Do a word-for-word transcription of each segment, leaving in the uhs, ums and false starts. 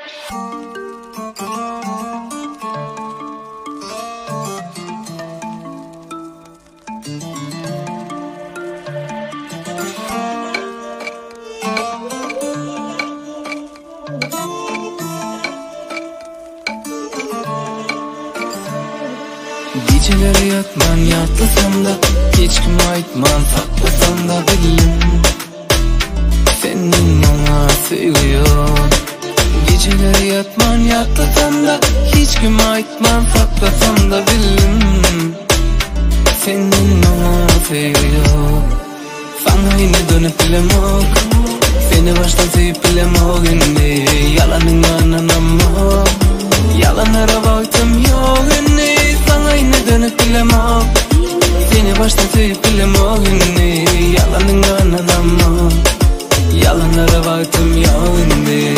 Geceleri yatman yatlasam da hiç kim aytman saklasam da bildim senin bana seviyor. Geceleri yatman yatlasam da hiç kim aytman saklasam da bildim senin bana seviyor. Sana yine dönüp bilemok, seni baştan sevip bilemok. Şimdi yalanın anlamam, yalanlara baktım yok. Şimdi sana yine dönüp bilemok, seni baştan sevip bilemok. Şimdi yalanın anlamam, yalanlara baktım yok. Şimdi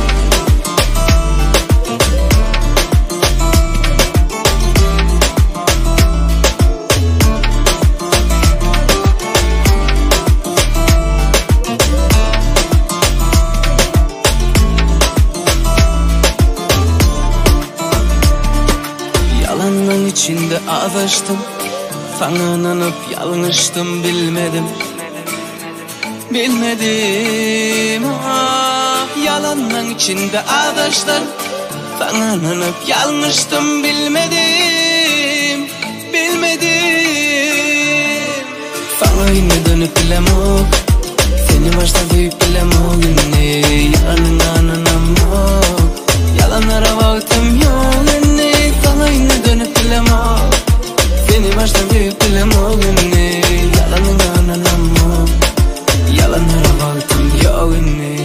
yalanın içinde ağlaştım, sana inanıp yanlıştım, bilmedim Bilmedim ah, yalanın içinde ağlaştım, sana inanıp yanlıştım, bilmedim Bilmedim Sana yine dönüp bilemok, seni baştan sevip bilemok. Yine yalanın anlamam, yalanlara baktım yok. Yine sana yine dönüp bilemok, seni baştan sevip bilemok. Yine yalanın anlamam, yalanlara baktım yok. Yine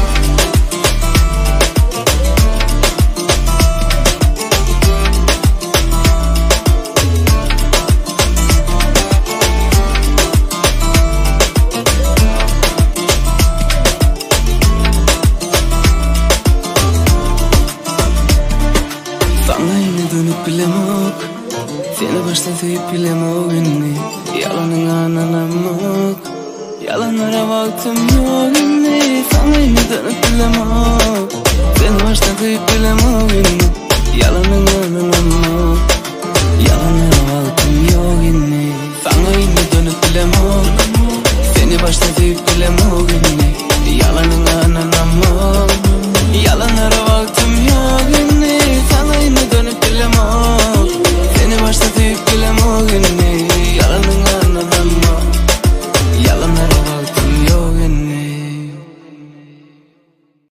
sana yine dönüp bilemok, seni baştan sevip bilemok. Yine yalanın anlamam, yalanlara baktım yok. Yine